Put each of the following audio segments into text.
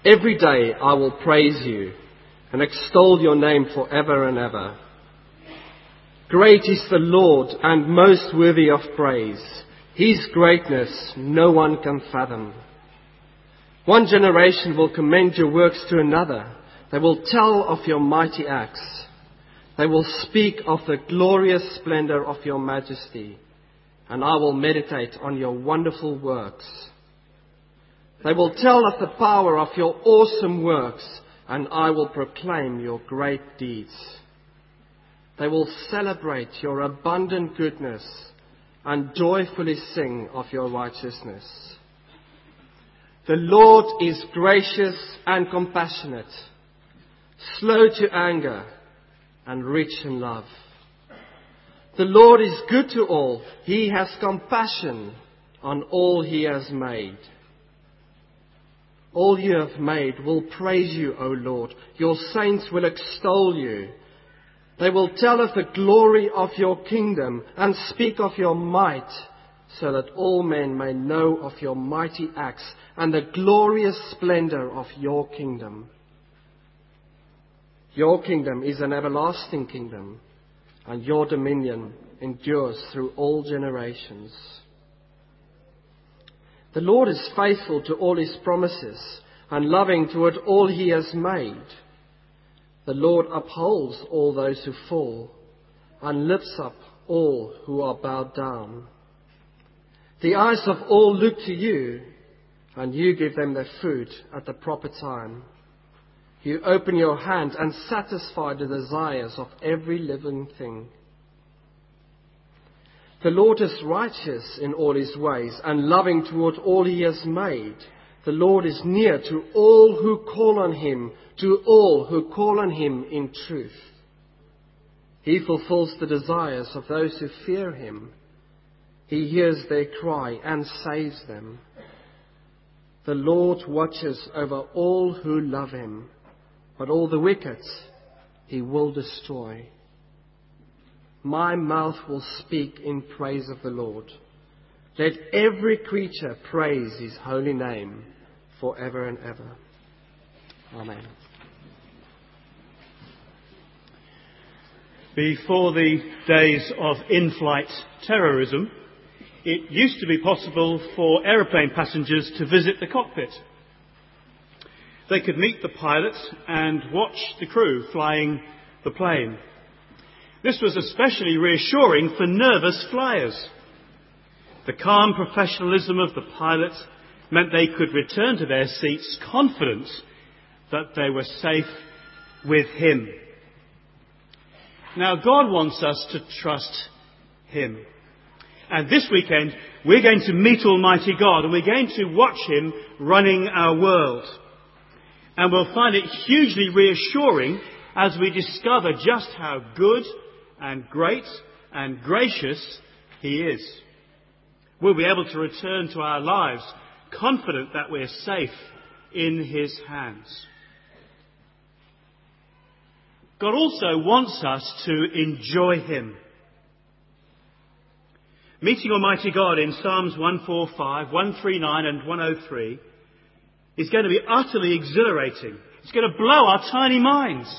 Every day I will praise you and extol your name forever and ever. Great is the Lord and most worthy of praise. His greatness no one can fathom. One generation will commend your works to another. They will tell of your mighty acts. They will speak of the glorious splendor of your majesty, and I will meditate on your wonderful works. They will tell of the power of your awesome works, and I will proclaim your great deeds. They will celebrate your abundant goodness and joyfully sing of your righteousness. The Lord is gracious and compassionate, slow to anger and rich in love. The Lord is good to all. He has compassion on all he has made. All you have made will praise you, O Lord. Your saints will extol you. They will tell of the glory of your kingdom and speak of your might, so that all men may know of your mighty acts and the glorious splendor of your kingdom. Your kingdom is an everlasting kingdom, and your dominion endures through all generations. The Lord is faithful to all his promises and loving toward all he has made. The Lord upholds all those who fall and lifts up all who are bowed down. The eyes of all look to you, and you give them their food at the proper time. You open your hand and satisfy the desires of every living thing. The Lord is righteous in all his ways and loving toward all he has made. The Lord is near to all who call on him, to all who call on him in truth. He fulfills the desires of those who fear him. He hears their cry and saves them. The Lord watches over all who love him, but all the wicked he will destroy. My mouth will speak in praise of the Lord. Let every creature praise his holy name forever and ever. Amen. Before the days of in-flight terrorism, it used to be possible for aeroplane passengers to visit the cockpit. They could meet the pilot and watch the crew flying the plane. This was especially reassuring for nervous flyers. The calm professionalism of the pilot meant they could return to their seats confident that they were safe with him. Now, God wants us to trust him. And this weekend, we're going to meet Almighty God, and we're going to watch him running our world. And we'll find it hugely reassuring as we discover just how good and great and gracious he is. We'll be able to return to our lives confident that we're safe in his hands. God also wants us to enjoy him. Meeting Almighty God in Psalms 145, 139 and 103 is going to be utterly exhilarating. It's going to blow our tiny minds.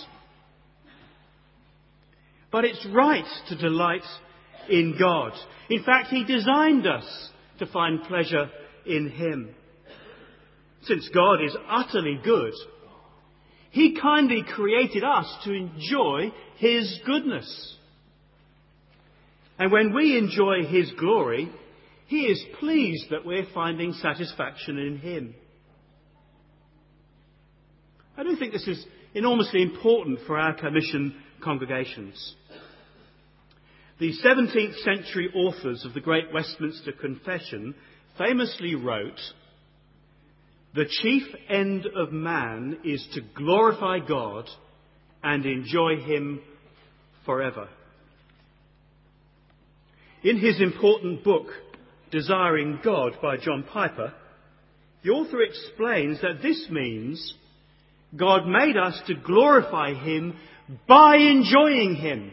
But it's right to delight in God. In fact, he designed us to find pleasure in him. Since God is utterly good, he kindly created us to enjoy his goodness. And when we enjoy his glory, he is pleased that we're finding satisfaction in him. I do think this is enormously important for our commission congregations. The 17th century authors of the Great Westminster Confession famously wrote, "The chief end of man is to glorify God and enjoy him forever." In his important book, Desiring God by John Piper, the author explains that this means God made us to glorify him by enjoying him.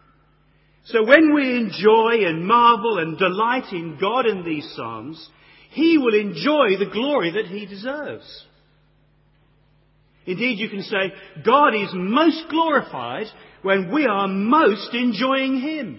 So when we enjoy and marvel and delight in God in these psalms, he will enjoy the glory that he deserves. Indeed, you can say God is most glorified when we are most enjoying him.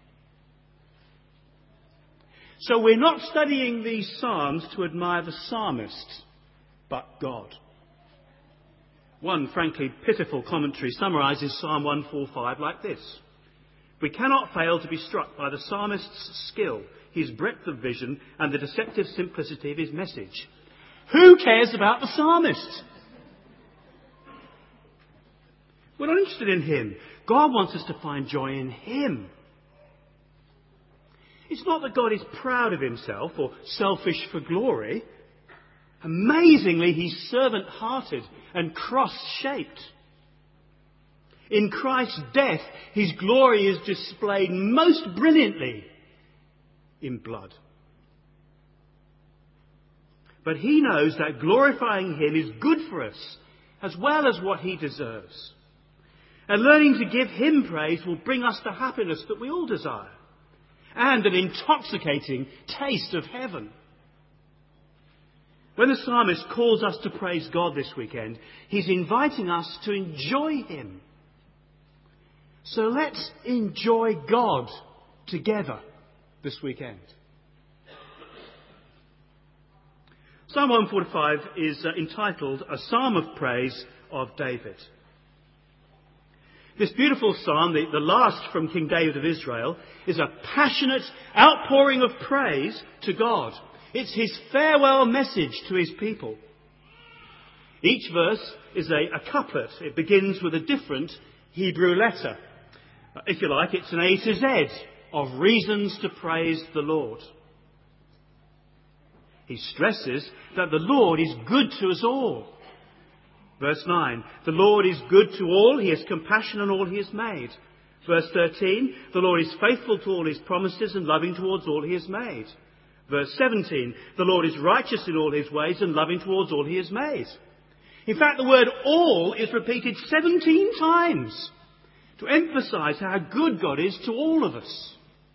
So we're not studying these psalms to admire the psalmist, but God. One frankly pitiful commentary summarises Psalm 145 like this: we cannot fail to be struck by the psalmist's skill, his breadth of vision, and the deceptive simplicity of his message. Who cares about the psalmist? We're not interested in him. God wants us to find joy in him. It's not that God is proud of himself or selfish for glory. Amazingly, he's servant-hearted and cross-shaped. In Christ's death, his glory is displayed most brilliantly in blood. But he knows that glorifying him is good for us, as well as what he deserves. And learning to give him praise will bring us the happiness that we all desire, and an intoxicating taste of heaven. When the psalmist calls us to praise God this weekend, he's inviting us to enjoy him. So let's enjoy God together this weekend. Psalm 145 is entitled A Psalm of Praise of David. This beautiful psalm, the last from King David of Israel, is a passionate outpouring of praise to God. It's his farewell message to his people. Each verse is a couplet. It begins with a different Hebrew letter. If you like, it's an A to Z of reasons to praise the Lord. He stresses that the Lord is good to us all. Verse 9, the Lord is good to all, he has compassion on all he has made. Verse 13, the Lord is faithful to all his promises and loving towards all he has made. Verse 17, the Lord is righteous in all his ways and loving towards all he has made. In fact, the word all is repeated 17 times to emphasize how good God is to all of us.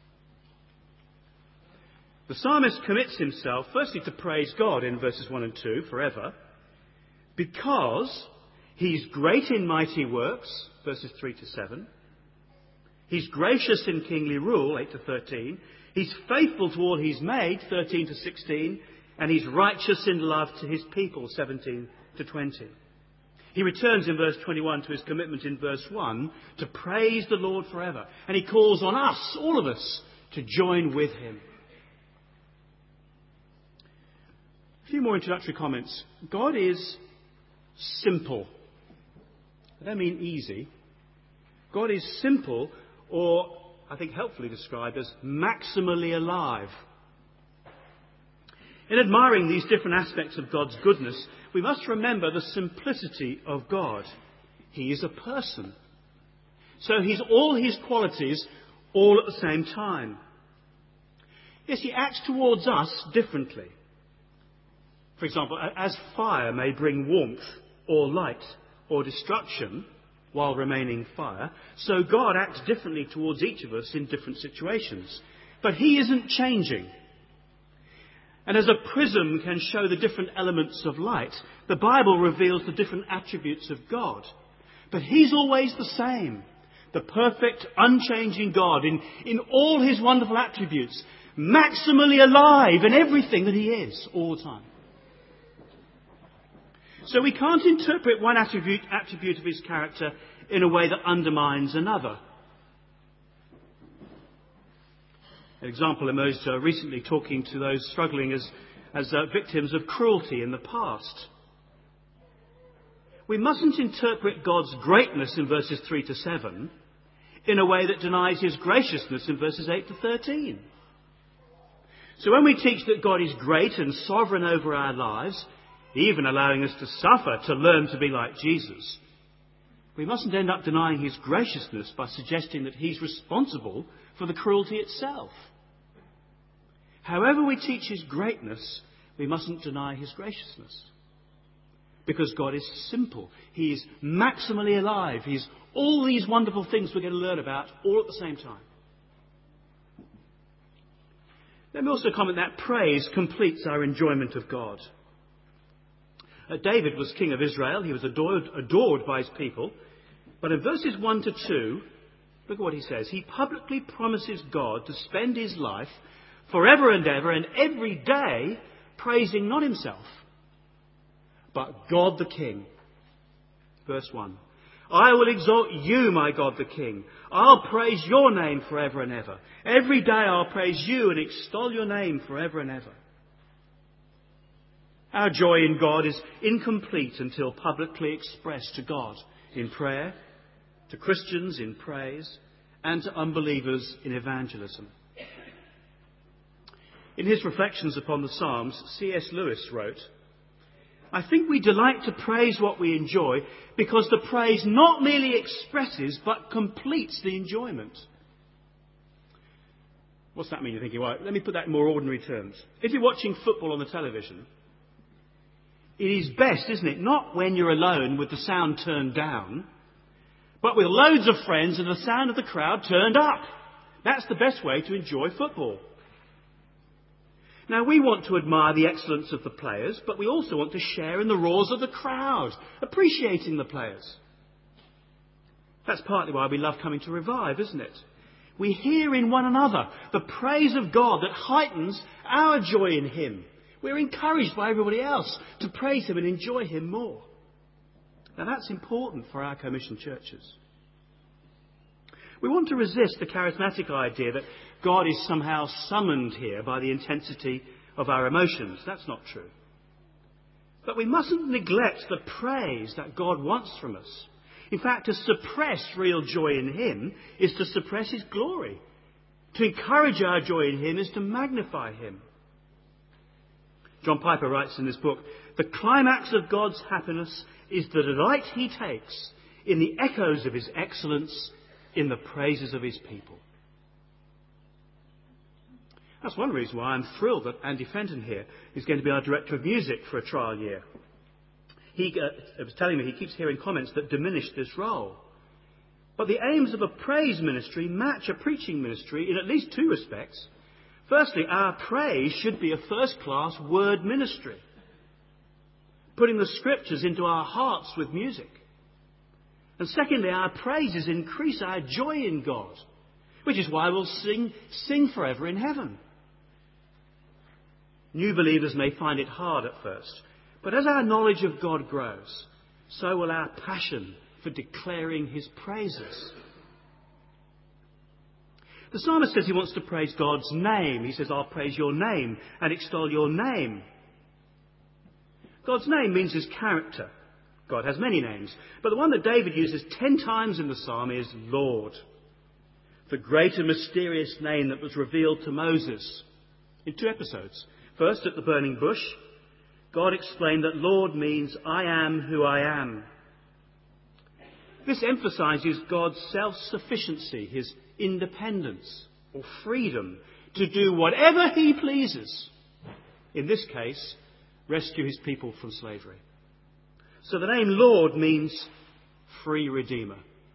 The psalmist commits himself firstly to praise God in verses 1 and 2 forever, because he's great in mighty works, verses 3 to 7. He's gracious in kingly rule, 8 to 13. He's faithful to all he's made, 13 to 16. And he's righteous in love to his people, 17 to 20. He returns in verse 21 to his commitment in verse 1 to praise the Lord forever. And he calls on us, all of us, to join with him. A few more introductory comments. God is simple. I don't mean easy. God is simple, or I think helpfully described as maximally alive. In admiring these different aspects of God's goodness, we must remember the simplicity of God. He is a person. So he's all his qualities all at the same time. Yes, he acts towards us differently. For example, as fire may bring warmth or light or destruction while remaining fire, so God acts differently towards each of us in different situations. But he isn't changing. And as a prism can show the different elements of light, the Bible reveals the different attributes of God. But he's always the same. The perfect, unchanging God in all his wonderful attributes, maximally alive in everything that he is all the time. So we can't interpret one attribute of his character in a way that undermines another. An example emerged recently talking to those struggling as victims of cruelty in the past. We mustn't interpret God's greatness in verses 3 to 7 in a way that denies his graciousness in verses 8 to 13. So when we teach that God is great and sovereign over our lives, even allowing us to suffer to learn to be like Jesus, we mustn't end up denying his graciousness by suggesting that he's responsible for the cruelty itself. However we teach his greatness, we mustn't deny his graciousness. Because God is simple. He is maximally alive. He's all these wonderful things we're going to learn about all at the same time. Let me also comment that praise completes our enjoyment of God. David was king of Israel. He was adored by his people. But in verses 1 to 2, look at what he says. He publicly promises God to spend his life forever and ever and every day praising not himself, but God the King. Verse 1. I will exalt you, my God the King. I'll praise your name forever and ever. Every day I'll praise you and extol your name forever and ever. Our joy in God is incomplete until publicly expressed to God in prayer, to Christians in praise, and to unbelievers in evangelism. In his reflections upon the Psalms, C.S. Lewis wrote, I think we delight to praise what we enjoy because the praise not merely expresses but completes the enjoyment. What's that mean, you're thinking? Well, let me put that in more ordinary terms. If you're watching football on the television, it is best, isn't it, not when you're alone with the sound turned down, but with loads of friends and the sound of the crowd turned up. That's the best way to enjoy football. Now, we want to admire the excellence of the players, but we also want to share in the roars of the crowd, appreciating the players. That's partly why we love coming to Revive, isn't it? We hear in one another the praise of God that heightens our joy in him. We're encouraged by everybody else to praise him and enjoy him more. Now, that's important for our commission churches. We want to resist the charismatic idea that God is somehow summoned here by the intensity of our emotions. That's not true. But we mustn't neglect the praise that God wants from us. In fact, to suppress real joy in him is to suppress his glory. To encourage our joy in him is to magnify him. John Piper writes in this book, the climax of God's happiness is the delight he takes in the echoes of his excellence, in the praises of his people. That's one reason why I'm thrilled that Andy Fenton here is going to be our director of music for a trial year. He was telling me he keeps hearing comments that diminish this role. But the aims of a praise ministry match a preaching ministry in at least two respects. Firstly, our praise should be a first-class word ministry, putting the scriptures into our hearts with music. And secondly, our praises increase our joy in God, which is why we'll sing forever in heaven. New believers may find it hard at first, but as our knowledge of God grows, so will our passion for declaring his praises. The psalmist says he wants to praise God's name. He says, I'll praise your name and extol your name. God's name means his character. God has many names, but the one that David uses 10 times in the psalm is Lord. The great and mysterious name that was revealed to Moses in 2 episodes. First, at the burning bush, God explained that Lord means I am who I am. This emphasizes God's self-sufficiency, his independence or freedom to do whatever he pleases. In this case, rescue his people from slavery. So the name Lord means free Redeemer.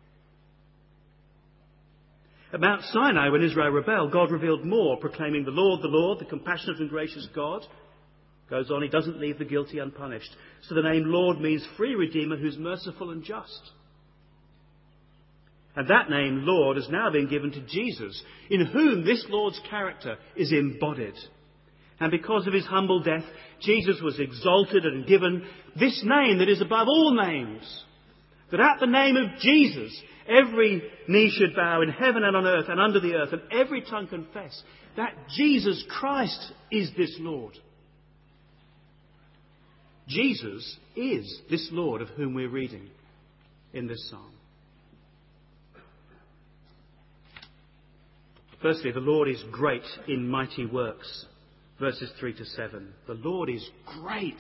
At Mount Sinai, when Israel rebelled, God revealed more, proclaiming the Lord, the compassionate and gracious God. Goes on, he doesn't leave the guilty unpunished. So the name Lord means free Redeemer who's merciful and just. And that name, Lord, has now been given to Jesus, in whom this Lord's character is embodied. And because of his humble death, Jesus was exalted and given this name that is above all names. That at the name of Jesus, every knee should bow in heaven and on earth and under the earth, and every tongue confess that Jesus Christ is this Lord. Jesus is this Lord of whom we're reading in this psalm. Firstly, the Lord is great in mighty works. Verses 3 to 7. The Lord is great.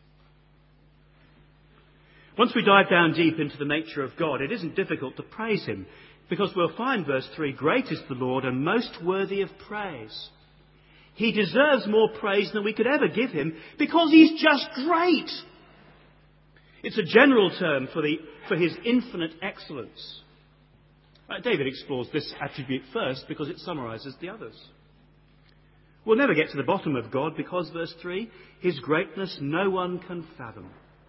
Once we dive down deep into the nature of God, it isn't difficult to praise him, because we'll find verse 3, great is the Lord and most worthy of praise. He deserves more praise than we could ever give him, because he's just great. It's a general term for his infinite excellence. David explores this attribute first because it summarizes the others. We'll never get to the bottom of God because, verse 3, his greatness no one can fathom.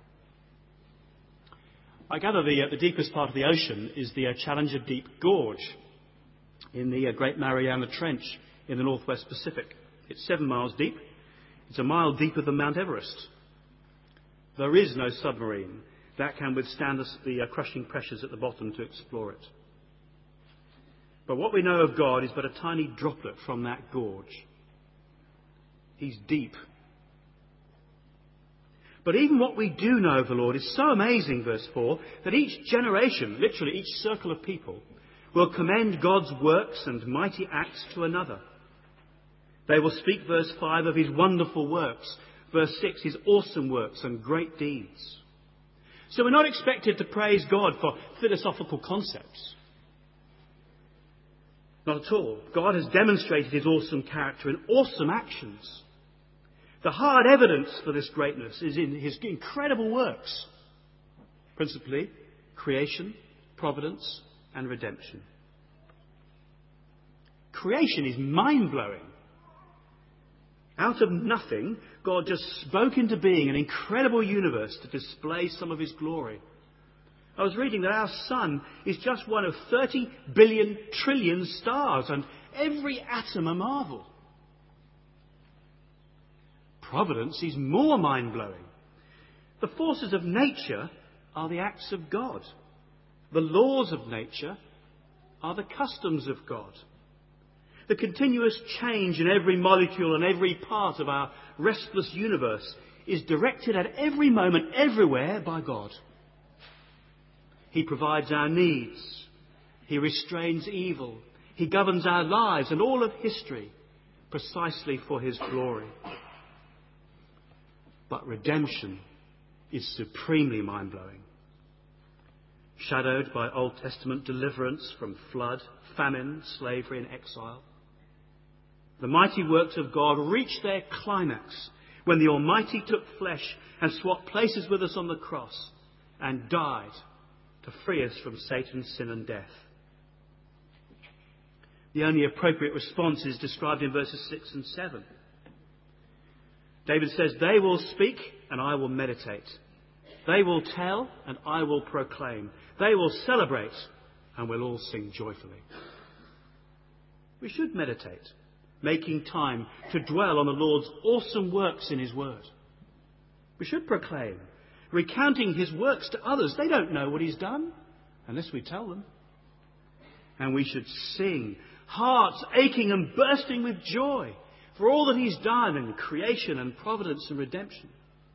I gather the deepest part of the ocean is the Challenger Deep Gorge in the Great Mariana Trench in the northwest Pacific. It's 7 miles deep. It's a mile deeper than Mount Everest. There is no submarine that can withstand the crushing pressures at the bottom to explore it. But what we know of God is but a tiny droplet from that gorge. He's deep. But even what we do know of the Lord is so amazing, verse 4, that each generation, literally each circle of people, will commend God's works and mighty acts to another. They will speak, verse 5, of his wonderful works. Verse 6, his awesome works and great deeds. So we're not expected to praise God for philosophical concepts. Not at all. God has demonstrated his awesome character in awesome actions. The hard evidence for this greatness is in his incredible works. Principally, creation, providence, and redemption. Creation is mind-blowing. Out of nothing, God just spoke into being an incredible universe to display some of his glory. I was reading that our sun is just one of 30 billion trillion stars, and every atom a marvel. Providence is more mind-blowing. The forces of nature are the acts of God. The laws of nature are the customs of God. The continuous change in every molecule and every part of our restless universe is directed at every moment, everywhere, by God. He provides our needs. He restrains evil. He governs our lives and all of history precisely for his glory. But redemption is supremely mind-blowing. Shadowed by Old Testament deliverance from flood, famine, slavery and exile. The mighty works of God reached their climax when the Almighty took flesh and swapped places with us on the cross and died to free us from Satan's sin and death. The only appropriate response is described in verses 6 and 7. David says, "They will speak and I will meditate. They will tell and I will proclaim. They will celebrate and we'll all sing joyfully." We should meditate, making time to dwell on the Lord's awesome works in his word. We should proclaim, recounting his works to others. They don't know what he's done unless we tell them. And we should sing, hearts aching and bursting with joy for all that he's done in creation and providence and redemption.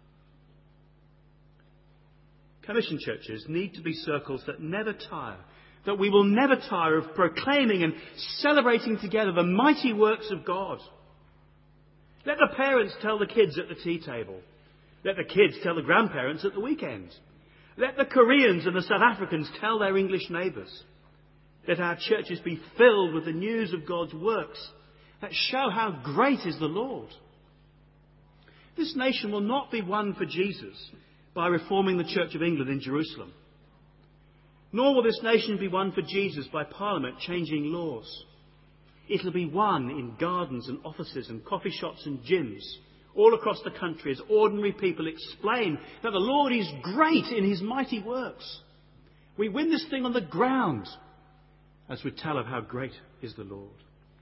Commission churches need to be circles that never tire, that we will never tire of proclaiming and celebrating together the mighty works of God. Let the parents tell the kids at the tea table. Let the kids tell the grandparents at the weekend. Let the Koreans and the South Africans tell their English neighbours. Let our churches be filled with the news of God's works that show how great is the Lord. This nation will not be won for Jesus by reforming the Church of England in Jerusalem. Nor will this nation be won for Jesus by Parliament changing laws. It'll be won in gardens and offices and coffee shops and gyms all across the country as ordinary people explain that the Lord is great in his mighty works. We win this thing on the ground as we tell of how great is the Lord.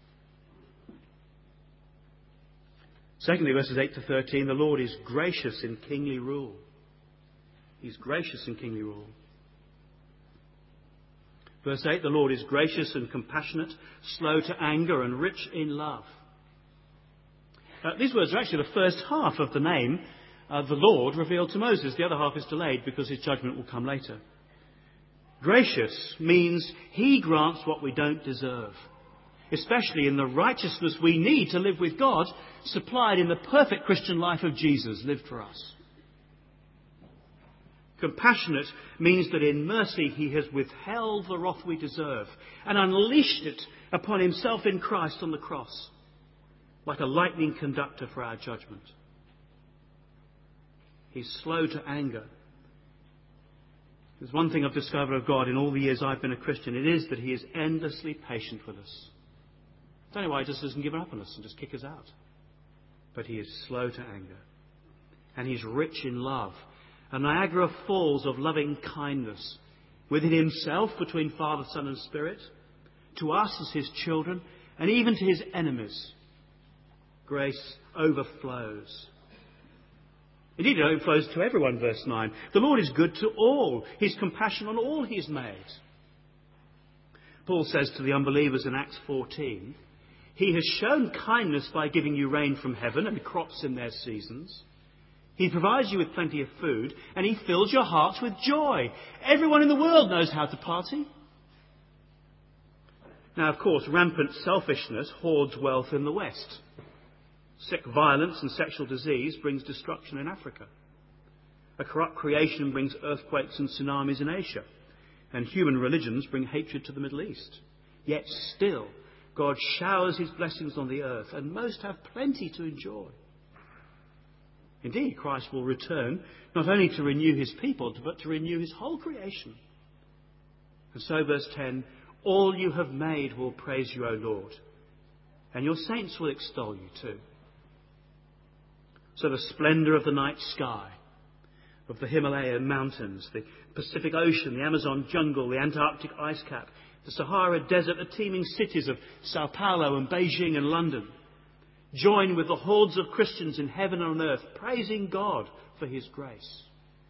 Secondly, verses 8 to 13, the Lord is gracious in kingly rule. He's gracious in kingly rule. Verse 8, the Lord is gracious and compassionate, slow to anger and rich in love. These words are actually the first half of the name the Lord revealed to Moses. The other half is delayed because his judgment will come later. Gracious means he grants what we don't deserve, especially in the righteousness we need to live with God, supplied in the perfect Christian life of Jesus lived for us. Compassionate means that in mercy he has withheld the wrath we deserve and unleashed it upon himself in Christ on the cross, like a lightning conductor for our judgment. He's slow to anger. There's one thing I've discovered of God in all the years I've been a Christian. It is that he is endlessly patient with us. I don't know why he just doesn't give up on us and just kick us out. but he is slow to anger. And he's rich in love, a Niagara Falls of loving kindness, within himself, between Father, Son and Spirit, to us as his children, and even to his enemies. Grace overflows. Indeed, it overflows to everyone, verse 9. The Lord is good to all. His compassion on all he has made. Paul says to the unbelievers in Acts 14, he has shown kindness by giving you rain from heaven and crops in their seasons. He provides you with plenty of food, and he fills your hearts with joy. Everyone in the world knows how to party. Now, of course, rampant selfishness hoards wealth in the West. Sick violence and sexual disease brings destruction in Africa. A corrupt creation brings earthquakes and tsunamis in Asia. And human religions bring hatred to the Middle East. Yet still, God showers his blessings on the earth, and most have plenty to enjoy. Indeed, Christ will return not only to renew his people, but to renew his whole creation. And so, verse 10, all you have made will praise you, O Lord, and your saints will extol you too. So the splendour of the night sky, of the Himalayan mountains, the Pacific Ocean, the Amazon jungle, the Antarctic ice cap, the Sahara desert, the teeming cities of Sao Paulo and Beijing and London, join with the hordes of Christians in heaven and on earth, praising God for his grace.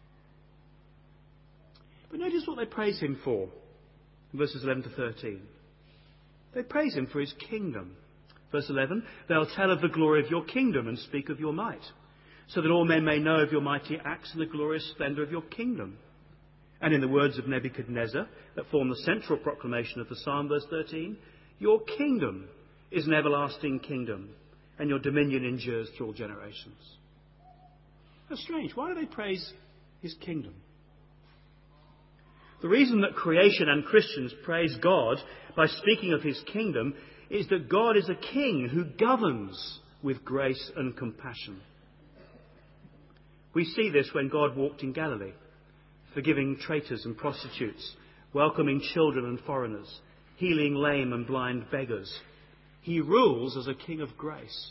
But notice what they praise him for, in verses 11 to 13. They praise him for his kingdom. Verse 11, they'll tell of the glory of your kingdom and speak of your might, so that all men may know of your mighty acts and the glorious splendour of your kingdom. And in the words of Nebuchadnezzar, that form the central proclamation of the psalm, verse 13, your kingdom is an everlasting kingdom, and your dominion endures through all generations. That's strange. Why do they praise his kingdom? The reason that creation and Christians praise God by speaking of his kingdom is that God is a king who governs with grace and compassion. We see this when God walked in Galilee, forgiving traitors and prostitutes, welcoming children and foreigners, healing lame and blind beggars. He rules as a king of grace.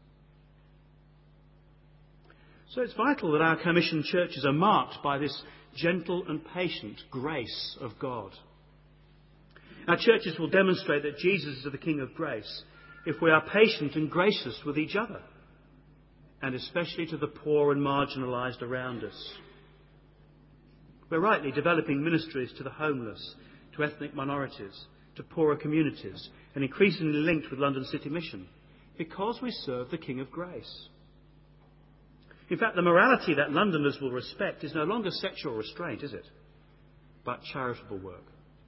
So it's vital that our commissioned churches are marked by this gentle and patient grace of God. Our churches will demonstrate that Jesus is the King of grace if we are patient and gracious with each other, and especially to the poor and marginalised around us. We're rightly developing ministries to the homeless, to ethnic minorities, to poorer communities, and increasingly linked with London City Mission, because we serve the King of grace. In fact, the morality that Londoners will respect is no longer sexual restraint, is it? But charitable work.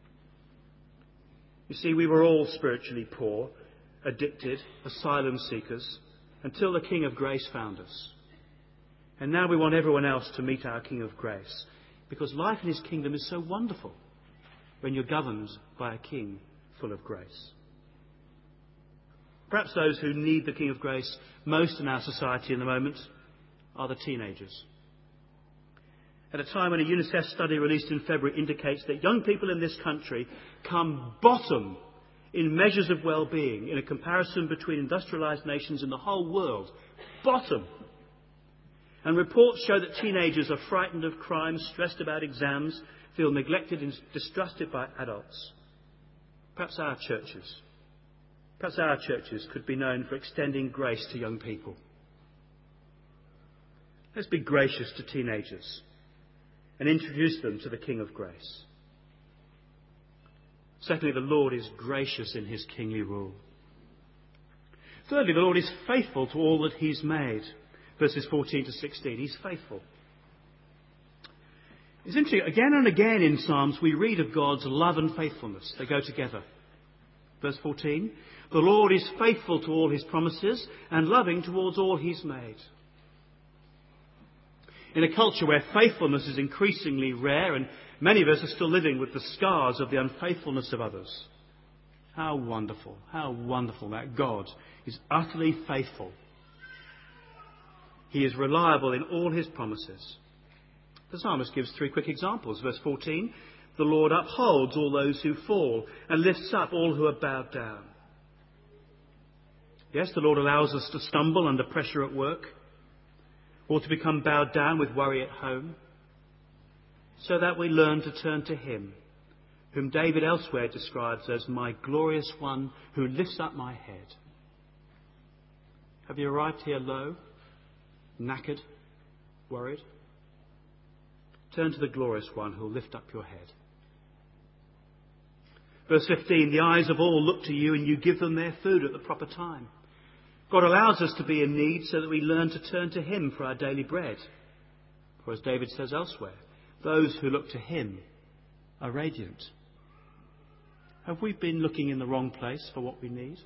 You see, we were all spiritually poor, addicted, asylum seekers, until the King of Grace found us. And now we want everyone else to meet our King of Grace, because life in his kingdom is so wonderful when you're governed by a King full of grace. Perhaps those who need the King of Grace most in our society in the moment are the teenagers. At a time when a UNICEF study released in February indicates that young people in this country come bottom in measures of well-being in a comparison between industrialised nations in the whole world. Bottom. And reports show that teenagers are frightened of crime, stressed about exams, feel neglected and distrusted by adults. Perhaps our churches could be known for extending grace to young people. Let's be gracious to teenagers and introduce them to the King of Grace. Secondly, the Lord is gracious in his kingly rule. Thirdly, the Lord is faithful to all that he's made. Verses 14 to 16, he's faithful. It's interesting, again and again in Psalms we read of God's love and faithfulness. They go together. Verse 14, the Lord is faithful to all his promises and loving towards all he's made. In a culture where faithfulness is increasingly rare and many of us are still living with the scars of the unfaithfulness of others, how wonderful that God is utterly faithful. He is reliable in all his promises. The psalmist gives 3 quick examples. Verse 14, the Lord upholds all those who fall and lifts up all who are bowed down. Yes, the Lord allows us to stumble under pressure at work, or to become bowed down with worry at home, so that we learn to turn to him, whom David elsewhere describes as my glorious one who lifts up my head. Have you arrived here low, knackered, worried? Turn to the glorious one who will lift up your head. Verse 15, the eyes of all look to you and you give them their food at the proper time. God allows us to be in need so that we learn to turn to him for our daily bread. For as David says elsewhere, those who look to him are radiant. Have we been looking in the wrong place for what we need?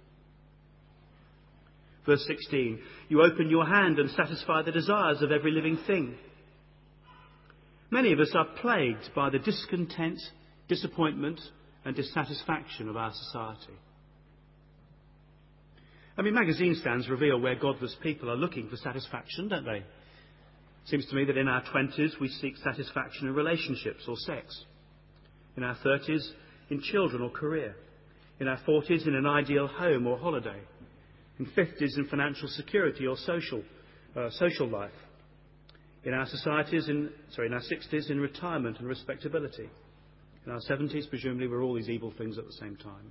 Verse 16, you open your hand and satisfy the desires of every living thing. Many of us are plagued by the discontent, disappointment and dissatisfaction of our society. Magazine stands reveal where godless people are looking for satisfaction, don't they? It seems to me that in our 20s we seek satisfaction in relationships or sex. In our 30s, in children or career. In our 40s, in an ideal home or holiday. In 50s, in financial security or social life. In our 60s, in retirement and respectability. In our 70s, presumably, we're all these evil things at the same time.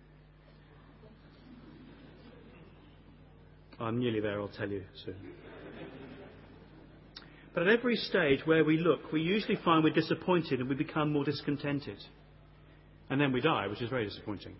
I'm nearly there, I'll tell you soon. But at every stage where we look, we usually find we're disappointed and we become more discontented. And then we die, which is very disappointing.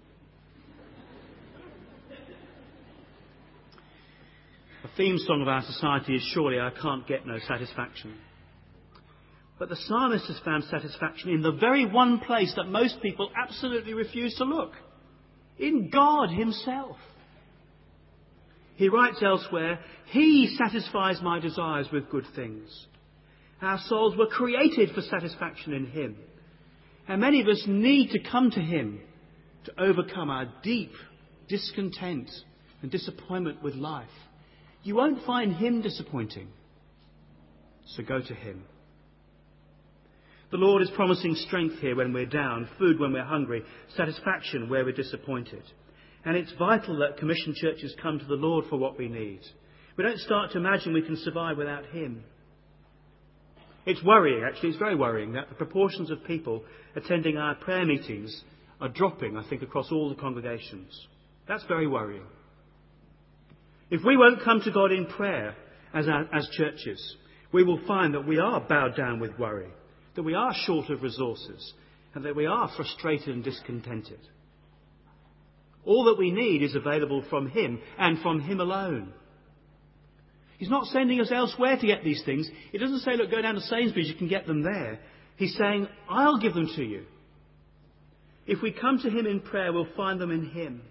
The theme song of our society is surely I can't get no satisfaction. But the psalmist has found satisfaction in the very one place that most people absolutely refuse to look. In God himself. He writes elsewhere, he satisfies my desires with good things. Our souls were created for satisfaction in him. And many of us need to come to him to overcome our deep discontent and disappointment with life. You won't find him disappointing. So go to him. The Lord is promising strength here when we're down, food when we're hungry, satisfaction where we're disappointed. And it's vital that commissioned churches come to the Lord for what we need. We don't start to imagine we can survive without him. It's worrying, actually, it's very worrying that the proportions of people attending our prayer meetings are dropping, I think, across all the congregations. That's very worrying. If we won't come to God in prayer as churches, we will find that we are bowed down with worry, that we are short of resources, and that we are frustrated and discontented. All that we need is available from him and from him alone. He's not sending us elsewhere to get these things. He doesn't say, look, go down to Sainsbury's, you can get them there. He's saying, I'll give them to you. If we come to him in prayer, we'll find them in him.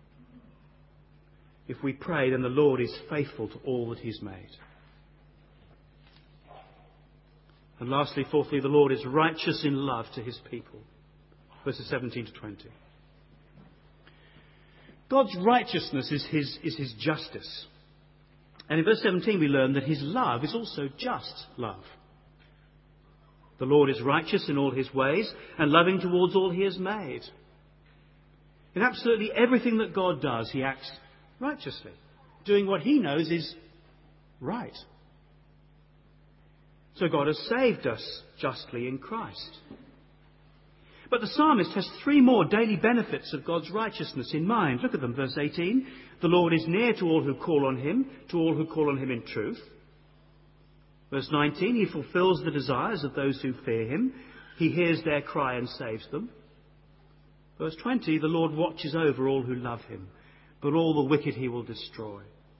If we pray, then the Lord is faithful to all that he's made. And lastly, fourthly, the Lord is righteous in love to his people. Verses 17 to 20. God's righteousness is his justice. And in verse 17 we learn that his love is also just love. The Lord is righteous in all his ways and loving towards all he has made. In absolutely everything that God does, he acts righteously, doing what he knows is right. So God has saved us justly in Christ. But the psalmist has three more daily benefits of God's righteousness in mind. Look at them. Verse 18. The Lord is near to all who call on him, to all who call on him in truth. Verse 19. He fulfills the desires of those who fear him. He hears their cry and saves them. Verse 20. The Lord watches over all who love him, but all the wicked he will destroy.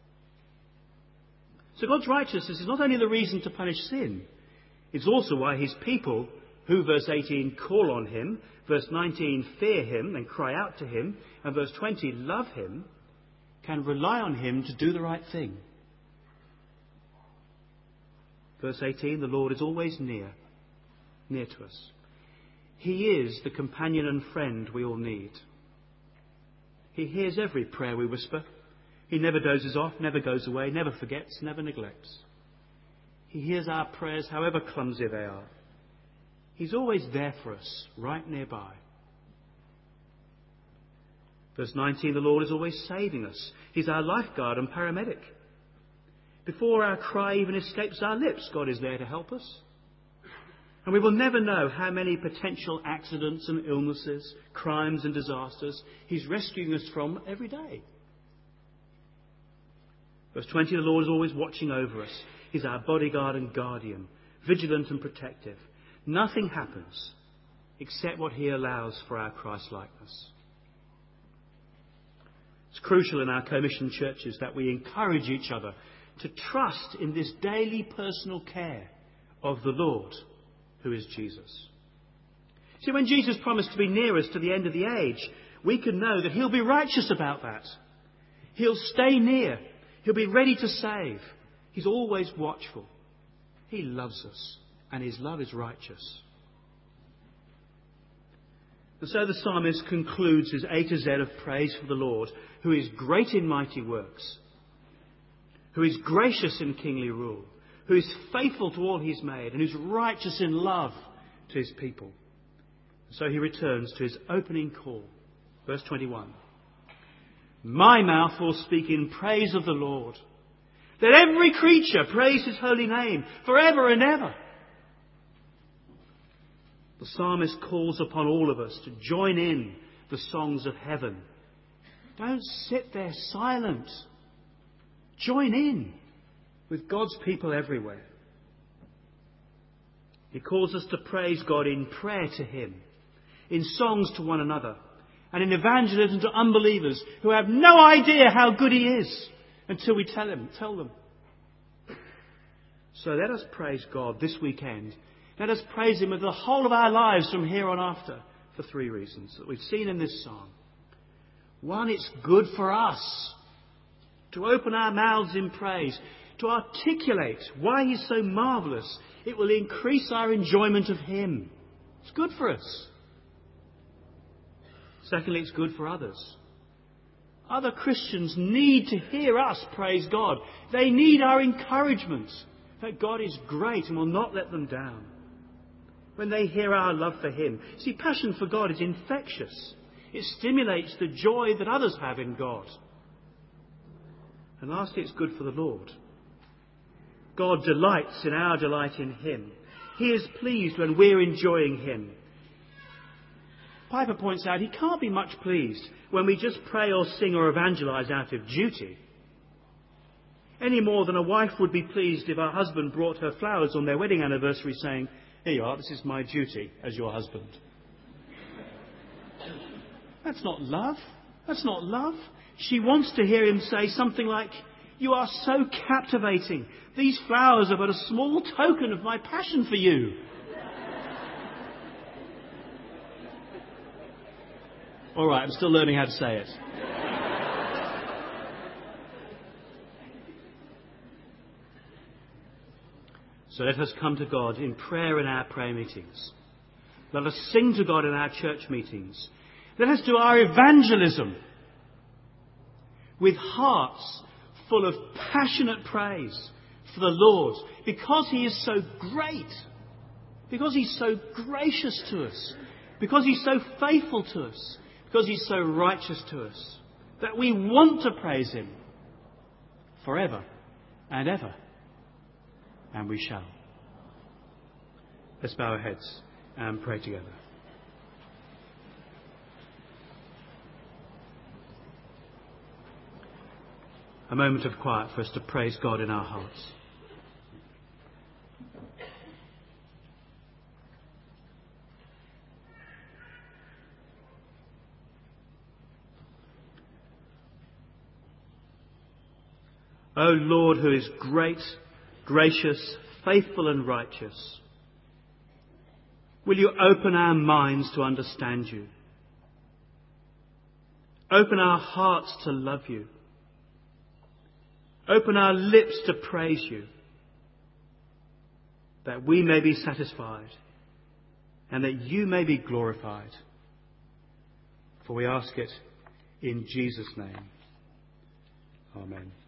So God's righteousness is not only the reason to punish sin, it's also why his people, who, verse 18, call on him, verse 19, fear him and cry out to him, and verse 20, love him, can rely on him to do the right thing. Verse 18, the Lord is always near to us. He is the companion and friend we all need. He hears every prayer we whisper. He never dozes off, never goes away, never forgets, never neglects. He hears our prayers, however clumsy they are. He's always there for us, right nearby. Verse 19, the Lord is always saving us. He's our lifeguard and paramedic. Before our cry even escapes our lips, God is there to help us. And we will never know how many potential accidents and illnesses, crimes and disasters He's rescuing us from every day. Verse 20, the Lord is always watching over us. He's our bodyguard and guardian, vigilant and protective. Nothing happens except what He allows for our Christ-likeness. It's crucial in our co-mission churches that we encourage each other to trust in this daily personal care of the Lord, who is Jesus. See, when Jesus promised to be near us to the end of the age, we can know that He'll be righteous about that. He'll stay near. He'll be ready to save. He's always watchful. He loves us, and His love is righteous. And so the psalmist concludes his A to Z of praise for the Lord, who is great in mighty works, who is gracious in kingly rule, who is faithful to all He's made, and who's righteous in love to His people. So he returns to his opening call. Verse 21. My mouth will speak in praise of the Lord. Let every creature praise His holy name forever and ever. The psalmist calls upon all of us to join in the songs of heaven. Don't sit there silent. Join in with God's people everywhere. He calls us to praise God in prayer to Him, in songs to one another, and in evangelism to unbelievers who have no idea how good He is until we tell them. So let us praise God this weekend. Let us praise Him with the whole of our lives from here on after for 3 reasons that we've seen in this psalm. 1, it's good for us to open our mouths in praise, to articulate why He's so marvellous. It will increase our enjoyment of Him. It's good for us. Secondly, it's good for others. Other Christians need to hear us praise God. They need our encouragement that God is great and will not let them down. When they hear our love for Him. See, passion for God is infectious. It stimulates the joy that others have in God. And lastly, it's good for the Lord. God delights in our delight in Him. He is pleased when we're enjoying Him. Piper points out He can't be much pleased when we just pray or sing or evangelise out of duty. Any more than a wife would be pleased if her husband brought her flowers on their wedding anniversary saying, here you are, this is my duty as your husband. That's not love. That's not love. She wants to hear him say something like, you are so captivating. These flowers are but a small token of my passion for you. All right, I'm still learning how to say it. So let us come to God in prayer in our prayer meetings. Let us sing to God in our church meetings. Let us do our evangelism with hearts full of passionate praise for the Lord, because He is so great, because He's so gracious to us, because He's so faithful to us, because He's so righteous to us, that we want to praise Him forever and ever. And we shall. Let's bow our heads and pray together. A moment of quiet for us to praise God in our hearts. O Lord, who is great, gracious, faithful and righteous, will you open our minds to understand you? Open our hearts to love you. Open our lips to praise you, that we may be satisfied and that you may be glorified. For we ask it in Jesus' name. Amen.